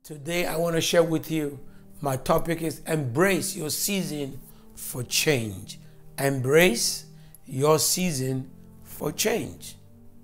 Today, I want to share with you, my topic is embrace your season for change. Embrace your season for change.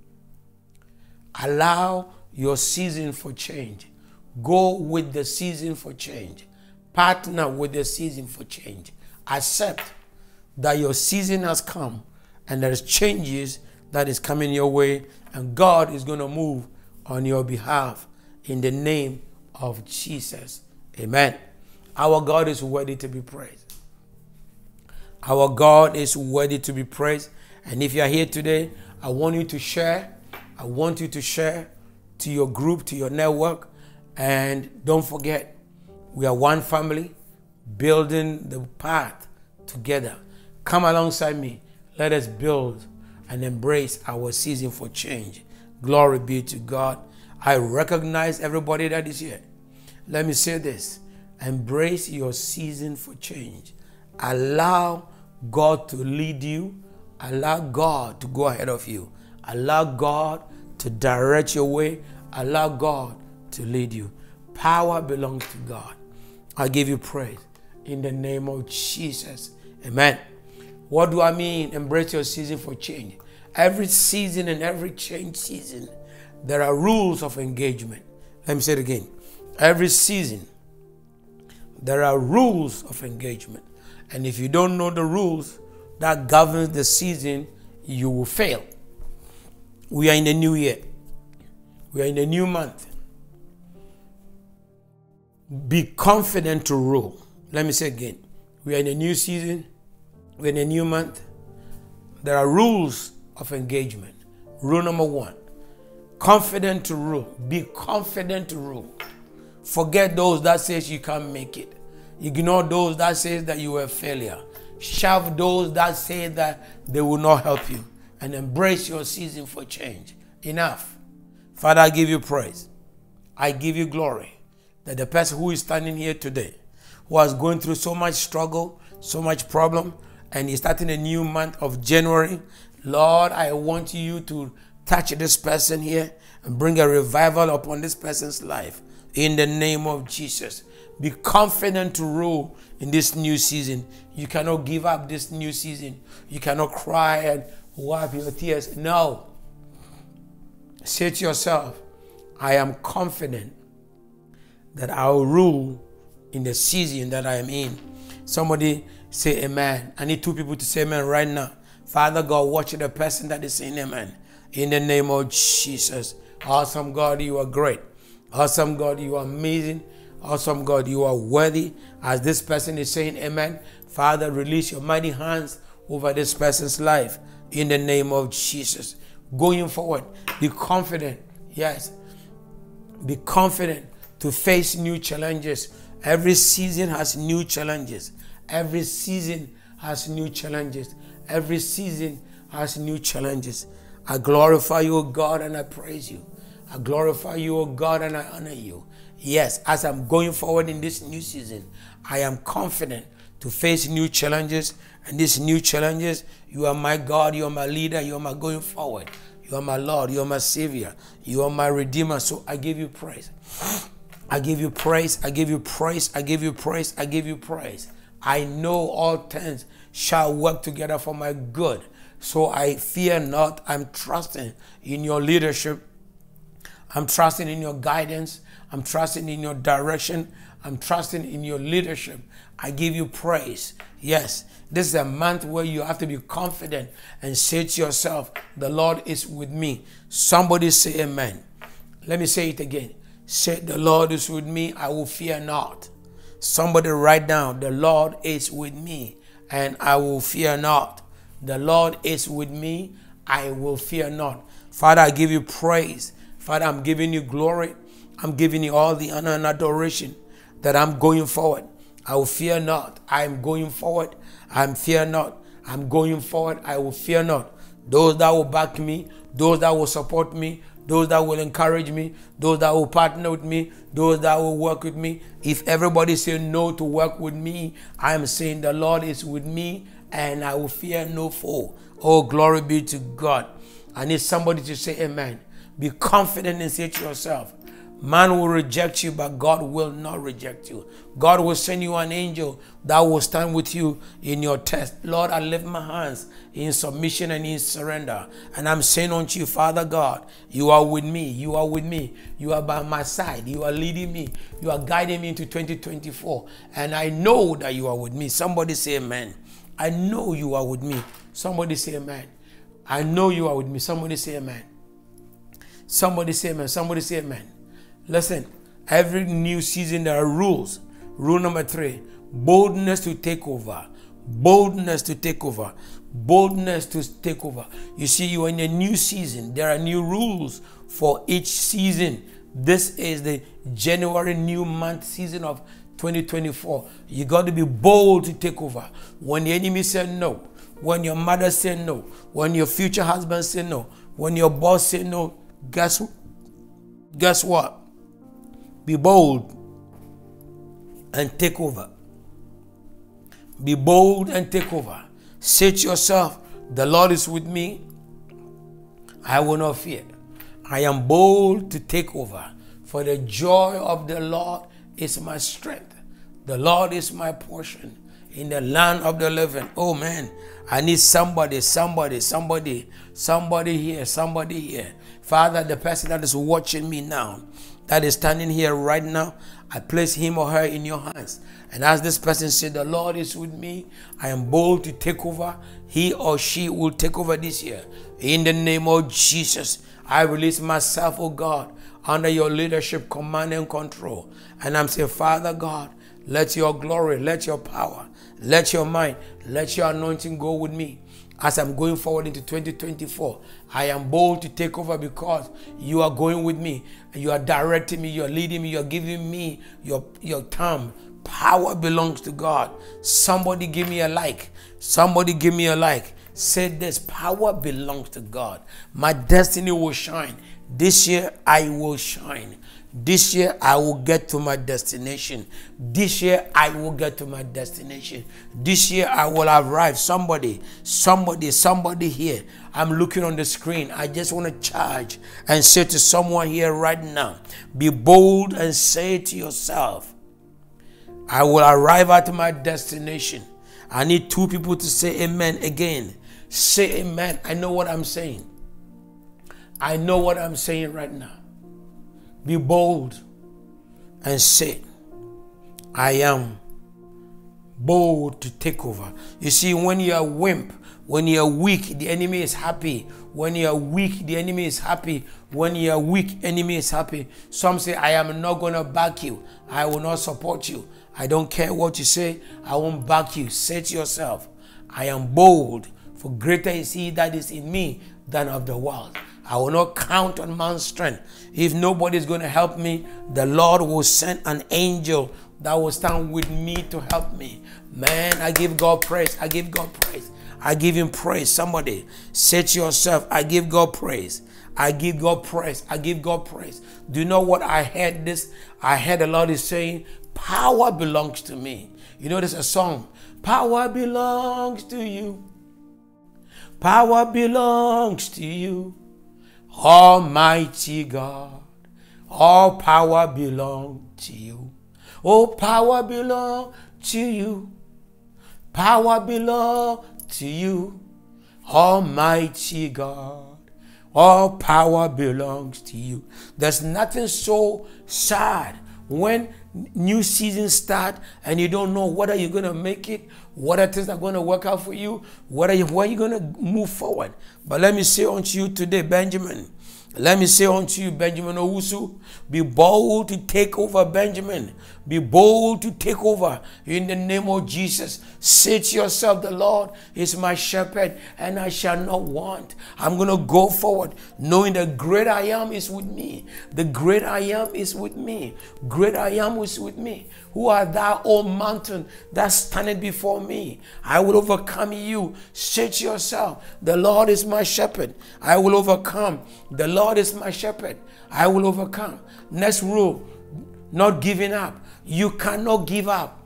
Allow your season for change. Go with the season for change. Partner with the season for change. Accept that your season has come and there's changes that is coming your way, and God is going to move on your behalf in the name of Jesus. Amen. Our God is worthy to be praised. Our God is worthy to be praised. And if you are here today, I want you to share. I want you to share to your group, to your network. And don't forget, we are one family building the path together. Come alongside me. Let us build and embrace our season for change. Glory be to God. I recognize everybody that is here. Let me say this. Embrace your season for change. Allow God to lead you. Allow God to go ahead of you. Allow God to direct your way. Allow God to lead you. Power belongs to God. I give you praise in the name of Jesus. Amen. What do I mean? Embrace your season for change. Every season and every change season, there are rules of engagement. Let me say it again. Every season, there are rules of engagement. And if you don't know the rules that govern the season, you will fail. We are in the new year. We are in the new month. Be confident to rule. Let me say again. We are in a new season. We're in a new month. There are rules of engagement. Rule number 1. Confident to rule. Be confident to rule. Forget those that says you can't make it. Ignore those that says that you are a failure. Shove those that say that they will not help you. And embrace your season for change. Enough. Father, I give you praise. I give you glory. That the person who is standing here today, who is going through so much struggle, so much problem, and is starting a new month of January, Lord, I want you to touch this person here and bring a revival upon this person's life. In the name of Jesus. Be confident to rule in this new season. You cannot give up this new season. You cannot cry and wipe your tears. No. Say to yourself, I am confident that I will rule in the season that I am in. Somebody say amen. I need 2 people to say amen right now. Father God, watch the person that is saying amen. In the name of Jesus. Awesome God, you are great. Awesome God, you are amazing. Awesome God, you are worthy. As this person is saying amen, Father, release your mighty hands over this person's life. In the name of Jesus. Going forward, be confident. Yes. Be confident to face new challenges. Every season has new challenges. Every season has new challenges. Every season has new challenges. I glorify you, O God, and I praise you. I glorify you, O God, and I honor you. Yes, as I'm going forward in this new season, I am confident to face new challenges. And these new challenges, you are my God, you are my leader, you are my going forward. You are my Lord, you are my Savior, you are my Redeemer. So I give you praise. I give you praise, I give you praise, I give you praise, I give you praise. I know all things shall work together for my good. So I fear not. I'm trusting in your leadership. I'm trusting in your guidance. I'm trusting in your direction. I'm trusting in your leadership. I give you praise. Yes, this is a month where you have to be confident and say to yourself, the Lord is with me. Somebody say amen. Let me say it again. Say, the Lord is with me. I will fear not. Somebody write down, the Lord is with me and I will fear not. The Lord is with me. I will fear not. Father, I give you praise. Father, I'm giving you glory. I'm giving you all the honor and adoration that I'm going forward. I will fear not. I'm going forward. I'm fear not. I'm going forward. I will fear not. Those that will back me, those that will support me, those that will encourage me, those that will partner with me, those that will work with me. If everybody say no to work with me, I am saying the Lord is with me and I will fear no foe. Oh, glory be to God. I need somebody to say amen. Be confident and say to yourself, Man will reject you, but God will not reject you. God will send you an angel that will stand with you in your test. Lord, I lift my hands in submission and in surrender. And I'm saying unto you, Father God, you are with me. You are with me. You are by my side. You are leading me. You are guiding me into 2024. And I know that you are with me. Somebody say amen. I know you are with me. Somebody say amen. I know you are with me. Somebody say amen. Somebody say amen. Somebody say amen. Listen, every new season there are rules. Rule number 3, boldness to take over. Boldness to take over. Boldness to take over. You see, you are in a new season. There are new rules for each season. This is the January new month season of 2024. You got to be bold to take over. When the enemy said no, when your mother said no, when your future husband said no, when your boss said no, guess what? Be bold and take over. Be bold and take over. Say to yourself, the Lord is with me. I will not fear. I am bold to take over. For the joy of the Lord is my strength. The Lord is my portion in the land of the living. Oh man, I need somebody here. Father, the person that is watching me now, that is standing here right now, I place him or her in your hands. And as this person said, the Lord is with me, I am bold to take over. He or she will take over this year. In the name of Jesus, I release myself, oh God, under your leadership, command and control. And I'm saying, Father God, let your glory, let your power, let your might, let your anointing go with me. As I'm going forward into 2024, I am bold to take over because you are going with me. You are directing me. You are leading me. You are giving me your time. Power belongs to God. Somebody give me a like. Somebody give me a like. Say this, power belongs to God. My destiny will shine. This year I will shine. This year I will get to my destination. This year I will get to my destination. This year I will arrive. Somebody here. I'm looking on the screen. I just want to charge and say to someone here right now, be bold and say to yourself, I will arrive at my destination. I need 2 people to say amen again. Say amen. I know what I'm saying. I know what I'm saying right now. Be bold and say, I am bold to take over. You see, when you are wimp, when you are weak, the enemy is happy. When you are weak, the enemy is happy. When you are weak, enemy is happy. Some say, I am not going to back you. I will not support you. I don't care what you say. I won't back you. Say to yourself, I am bold, for greater is he that is in me than of the world. I will not count on man's strength. If nobody is going to help me, the Lord will send an angel that will stand with me to help me. Man, I give God praise. I give God praise. I give him praise. Somebody say to yourself, I give God praise. I give God praise. I give God praise. Do you know what I heard this? I heard the Lord is saying, power belongs to me. You know, there's a song. Power belongs to you. Power belongs to you. Almighty God, all power belongs to you. Oh, power belongs to you. Power belongs to you. Almighty God, all power belongs to you. There's nothing so sad when new seasons start and you don't know whether you're going to make it, what are things that are going to work out for you, where you're going to move forward. But let me say unto you today, Benjamin, let me say unto you, Benjamin Owusu, be bold to take over, Benjamin. Be bold to take over in the name of Jesus. Say to yourself, the Lord is my shepherd and I shall not want. I'm going to go forward knowing the great I am is with me. The great I am is with me. Great I am is with me. Who art thou, O mountain, that standeth before me? I will overcome you. Say to yourself, the Lord is my shepherd. I will overcome. The Lord is my shepherd. I will overcome. Next rule, not giving up. You cannot give up.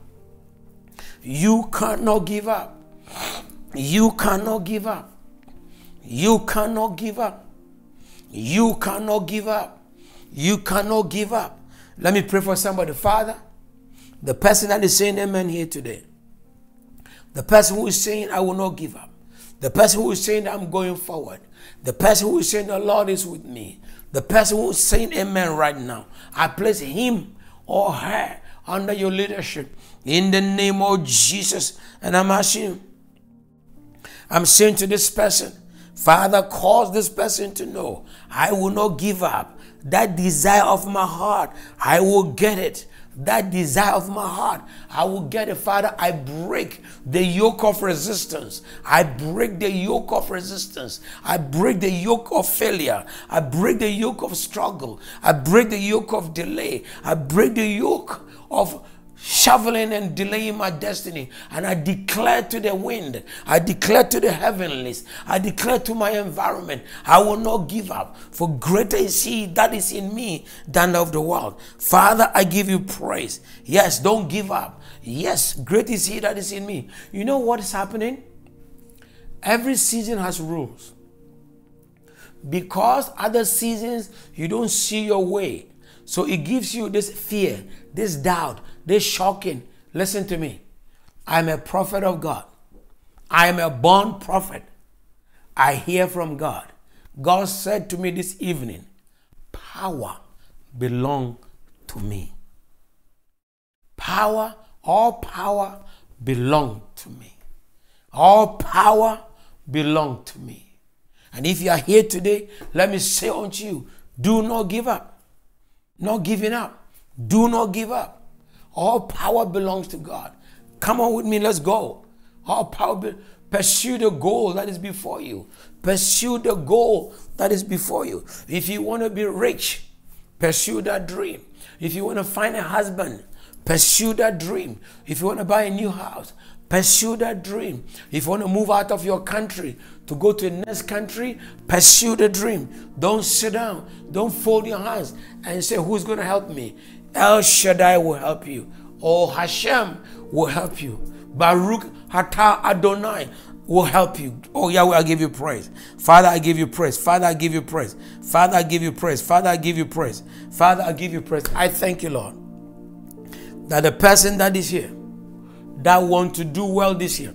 You cannot give up. You cannot give up. You cannot give up. You cannot give up. You cannot give up. Let me pray for somebody. Father, the person that is saying amen here today, the person who is saying I will not give up, the person who is saying I'm going forward, the person who is saying the Lord is with me, the person who is saying amen right now, I place him or her under your leadership in the name of Jesus. And I'm asking, I'm saying to this person, Father, cause this person to know I will not give up. That desire of my heart, I will get it. That desire of my heart, I will get it. Father, I break the yoke of resistance. I break the yoke of resistance. I break the yoke of failure. I break the yoke of struggle. I break the yoke of delay. I break the yoke of shoveling and delaying my destiny. And I declare to the wind, I declare to the heavenlies, I declare to my environment, I will not give up, for greater is he that is in me than of the world. Father, I give you praise. Yes, don't give up. Yes, great is he that is in me. You know what is happening? Every season has rules. Because other seasons you don't see your way, so it gives you this fear, this doubt, this shocking. Listen to me. I'm a prophet of God. I am a born prophet. I hear from God. God said to me this evening, power belongs to me. Power, all power belongs to me. All power belongs to me. And if you are here today, let me say unto you, do not give up. Not giving up. Do not give up. All power belongs to God. Come on with me, let's go. All power, pursue the goal that is before you. Pursue the goal that is before you. If you want to be rich, pursue that dream. If you want to find a husband, pursue that dream. If you want to buy a new house, pursue that dream. If you want to move out of your country to go to the next country, pursue the dream. Don't sit down. Don't fold your hands and say, who's going to help me? El Shaddai will help you. Oh, Hashem will help you. Baruch Atah Adonai will help you. Oh, Yahweh, I give you praise. Father, I give you praise. Father, I give you praise. Father, I give you praise. Father, I give you praise. Father, I give you praise. I thank you, Lord, that the person that is here, that want to do well this year,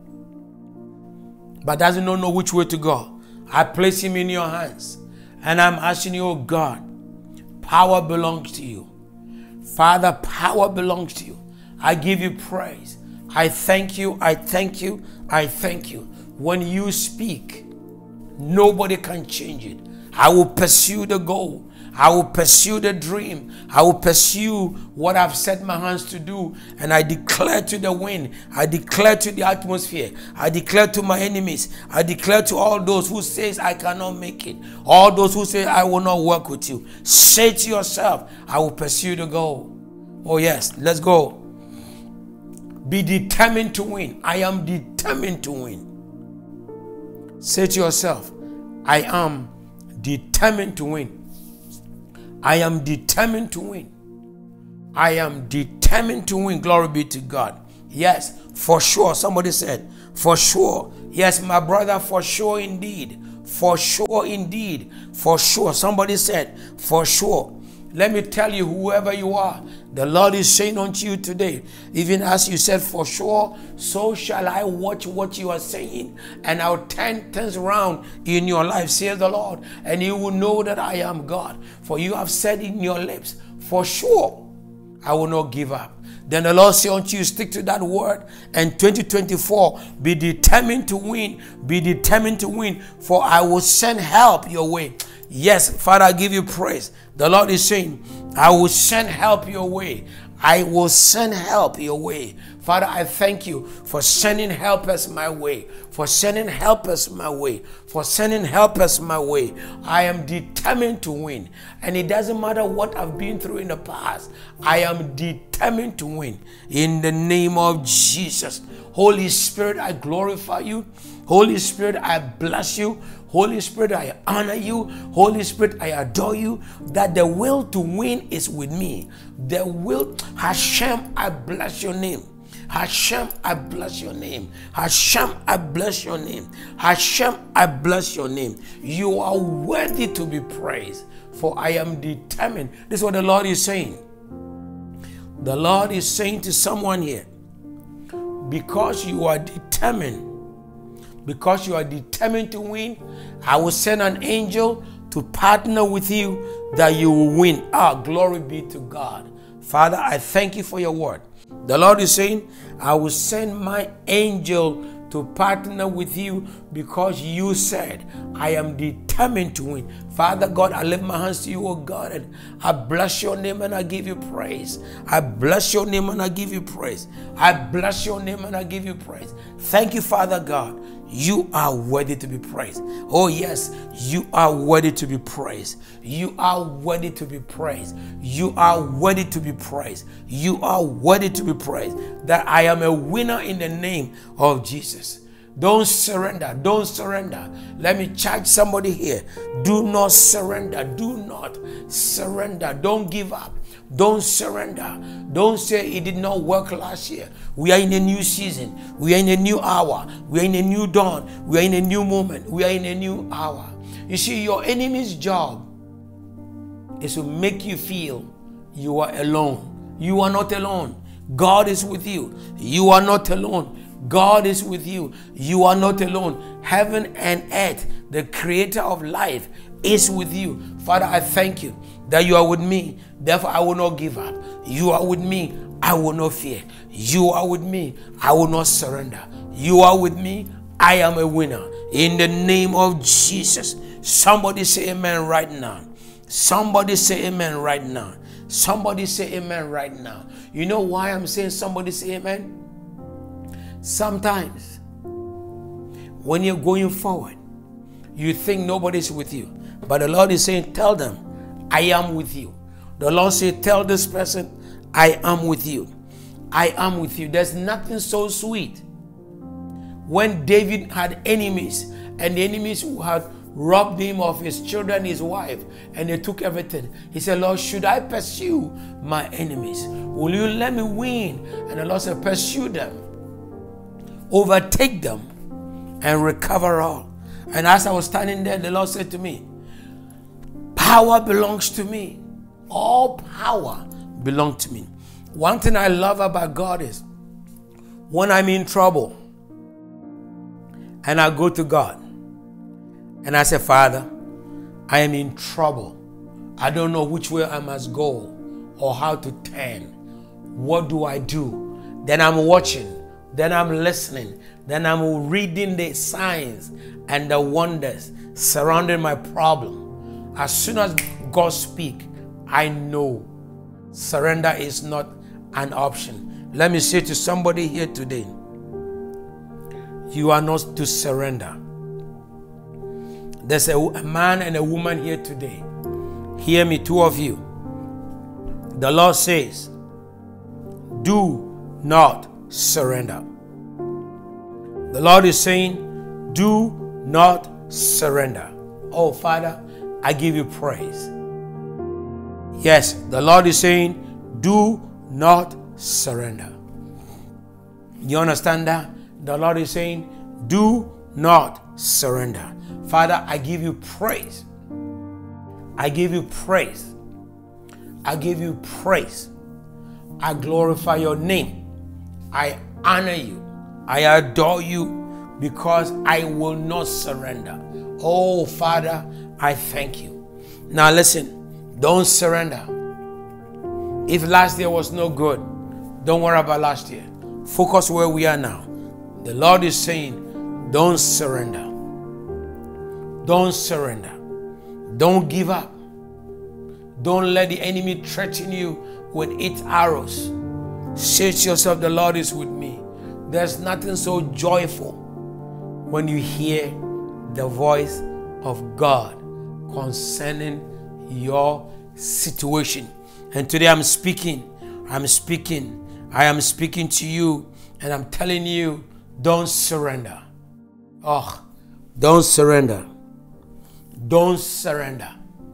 but doesn't know which way to go, I place him in your hands. And I'm asking you, oh God, power belongs to you. Father, power belongs to you. I give you praise. I thank you. I thank you. I thank you. When you speak, nobody can change it. I will pursue the goal. I will pursue the dream. I will pursue what I've set my hands to do. And I declare to the wind, I declare to the atmosphere, I declare to my enemies, I declare to all those who say I cannot make it, all those who say I will not work with you. Say to yourself, I will pursue the goal. Oh yes, let's go. Be determined to win. I am determined to win. Say to yourself, I am determined to win. I am determined to win. I am determined to win. Glory be to God. Yes, for sure. Somebody said, for sure. Yes, my brother, for sure indeed. For sure indeed. For sure. Somebody said, for sure. Let me tell you, whoever you are, the Lord is saying unto you today, even as you said, for sure, so shall I watch what you are saying, and I'll turn things around in your life, says the Lord, and you will know that I am God. For you have said in your lips, for sure, I will not give up. Then the Lord said unto you, stick to that word, and 2024, be determined to win, be determined to win, for I will send help your way. Yes, Father, I give you praise. The Lord is saying, I will send help your way. I will send help your way. Father, I thank you for sending helpers my way, for sending helpers my way, for sending helpers my way. I am determined to win. And it doesn't matter what I've been through in the past. I am determined to win. In the name of Jesus. Holy Spirit, I glorify you. Holy Spirit, I bless you. Holy Spirit, I honor you. Holy Spirit, I adore you. That the will to win is with me. The will, Hashem, I bless your name. Hashem, I bless your name. Hashem, I bless your name. Hashem, I bless your name. You are worthy to be praised. for I am determined. This is what the Lord is saying. The Lord is saying to someone here, because you are determined, to win, I will send an angel to partner with you that you will win. Glory be to God. Father, I thank you for your word. The Lord is saying, I will send my angel to partner with you because you said, I am determined to win. Father God, I lift my hands to you, oh God, and I bless your name and I give you praise. I bless your name and I give you praise. I bless your name and I give you praise. Thank you, Father God. You are worthy to be praised. Oh yes, you are worthy to be praised. You are worthy to be praised. You are worthy to be praised. You are worthy to be praised. That I am a winner in the name of Jesus. Don't surrender. Don't surrender. Let me charge somebody here. Do not surrender. Do not surrender. Don't give up. Don't surrender. Don't say it did not work last year. We are in a new season. We are in a new hour. We are in a new dawn. We are in a new moment. We are in a new hour. You see, your enemy's job is to make you feel you are alone. You are not alone. God is with you. You are not alone. God is with you. You are not alone. Heaven and earth, the creator of life, is with you. Father, I thank you that you are with me. Therefore, I will not give up. You are with me. I will not fear. You are with me. I will not surrender. You are with me. I am a winner. In the name of Jesus. Somebody say amen right now. Somebody say amen right now. Somebody say amen right now. You know why I'm saying somebody say amen? Sometimes when you're going forward, you think nobody's with you. But the Lord is saying, tell them, I am with you. The Lord said, tell this person, I am with you. I am with you. There's nothing so sweet. When David had enemies, and the enemies who had robbed him of his children, his wife, and they took everything, he said, Lord, should I pursue my enemies? Will you let me win? And the Lord said, pursue them, overtake them, and recover all. And as I was standing there, the Lord said to me, power belongs to me. All power belongs to me. One thing I love about God is when I'm in trouble and I go to God and I say, Father, I am in trouble. I don't know which way I must go or how to turn. What do I do? Then I'm watching. Then I'm listening. Then I'm reading the signs and the wonders surrounding my problem. As soon as God speaks, I know surrender is not an option. Let me say to somebody here today, you are not to surrender. There's a man and a woman here today. Hear me, two of you. The Lord says, do not surrender. The Lord is saying, do not surrender. Oh, Father, I give you praise. Yes, the Lord is saying, do not surrender. You understand that? The Lord is saying, do not surrender. Father, I give you praise. I give you praise. I give you praise. I glorify your name. I honor you. I adore you because I will not surrender. Oh, Father, I thank you. Now listen. Don't surrender. If last year was no good, don't worry about last year. Focus where we are now. The Lord is saying, don't surrender. Don't surrender. Don't give up. Don't let the enemy threaten you with its arrows. Say to yourself, the Lord is with me. There's nothing so joyful when you hear the voice of God concerning your situation. And today I am speaking to you, and I'm telling you, don't surrender. Oh, don't surrender. Don't surrender.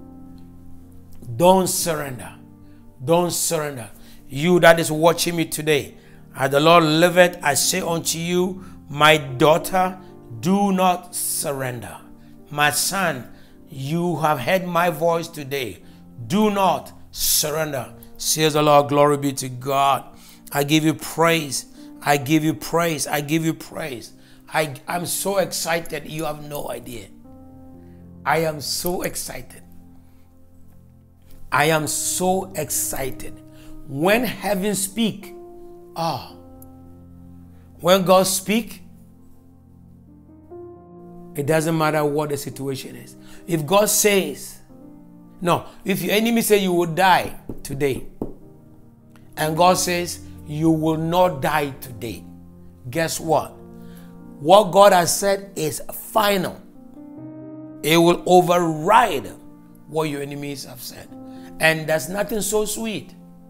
Don't surrender. Don't surrender. You that is watching me today, as the Lord liveth, I say unto you, my daughter, do not surrender. My son, You have heard my voice today. Do not surrender. Says the Lord, glory be to God. I give you praise. I give you praise. I give you praise. I'm so excited. You have no idea. I am so excited. I am so excited. When heaven speak, when God speak, it doesn't matter what the situation is. If God says, if your enemy say you will die today, and God says you will not die today, guess what? What God has said is final. It will override what your enemies have said. And there's nothing so sweet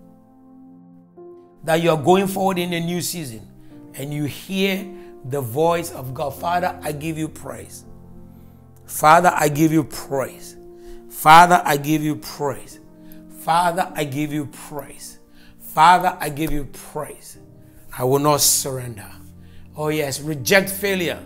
that you are going forward in a new season and you hear the voice of God. Father, I give you praise. Father, I give you praise. Father, I give you praise. Father, I give you praise. Father, I give you praise. I will not surrender. Oh yes, reject failure.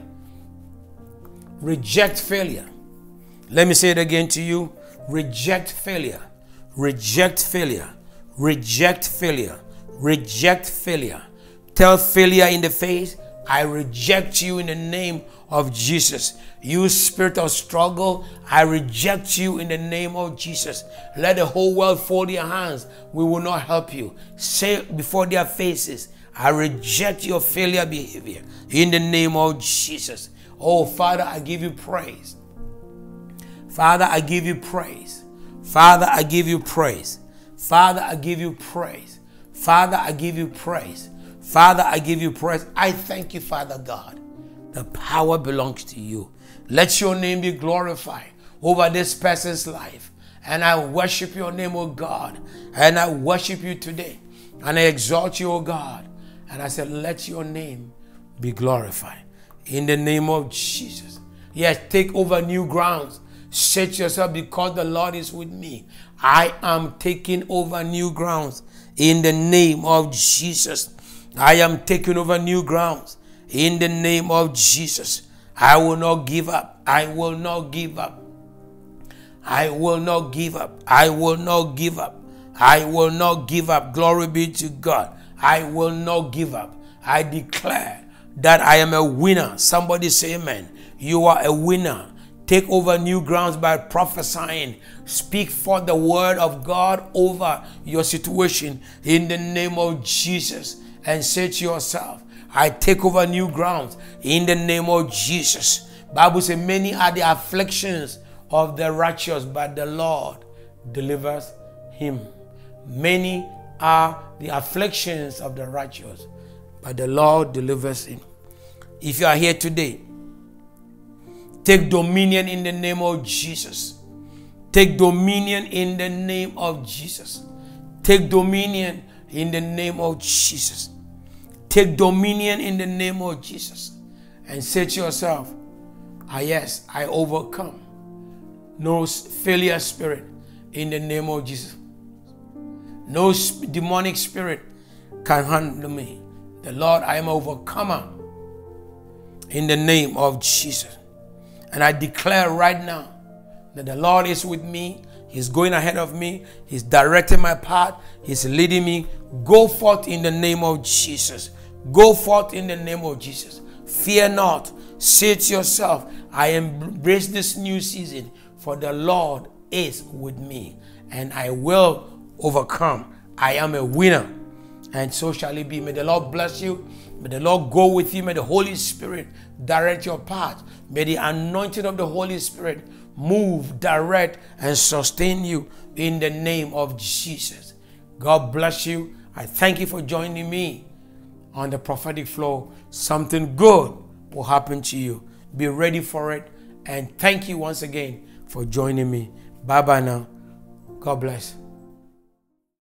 Reject failure. Let me say it again to you. Reject failure. Reject failure. Reject failure. Reject failure. Tell failure in the face, I reject you in the name of Jesus. You spirit of struggle, I reject you in the name of Jesus. Let the whole world fold their hands. We will not help you. Say before their faces, I reject your failure behavior in the name of Jesus. Oh, Father, I give you praise. Father, I give you praise. Father, I give you praise. Father, I give you praise. Father, I give you praise. Father, I give you praise. I thank you, Father God. The power belongs to you. Let your name be glorified over this person's life. And I worship your name, O God. And I worship you today. And I exalt you, O God. And I said, let your name be glorified. In the name of Jesus. Yes, take over new grounds. Set yourself, because the Lord is with me. I am taking over new grounds. In the name of Jesus. I am taking over new grounds. In the name of Jesus. I will not give up. I will not give up. I will not give up. I will not give up. I will not give up. Glory be to God. I will not give up. I declare that I am a winner. Somebody say amen. You are a winner. Take over new grounds by prophesying. Speak for the word of God over your situation in the name of Jesus. And say to yourself, I take over new grounds in the name of Jesus. Bible says, many are the afflictions of the righteous, but the Lord delivers him. Many are the afflictions of the righteous, but the Lord delivers him. If you are here today, take dominion in the name of Jesus. Take dominion in the name of Jesus. Take dominion in the name of Jesus. Take dominion in the name of Jesus. And say to yourself, yes, I overcome. No failure spirit in the name of Jesus. No demonic spirit can handle me. The Lord, I am an overcomer in the name of Jesus. And I declare right now that the Lord is with me. He's going ahead of me. He's directing my path. He's leading me. Go forth in the name of Jesus. Go forth in the name of Jesus. Fear not. Say to yourself, I embrace this new season, for the Lord is with me, and I will overcome. I am a winner, and so shall it be. May the Lord bless you. May the Lord go with you. May the Holy Spirit direct your path. May the anointing of the Holy Spirit move, direct, and sustain you in the name of Jesus. God bless you. I thank you for joining me on the prophetic flow. Something good will happen to you. Be ready for it. And thank you once again for joining me. Bye-bye now. God bless.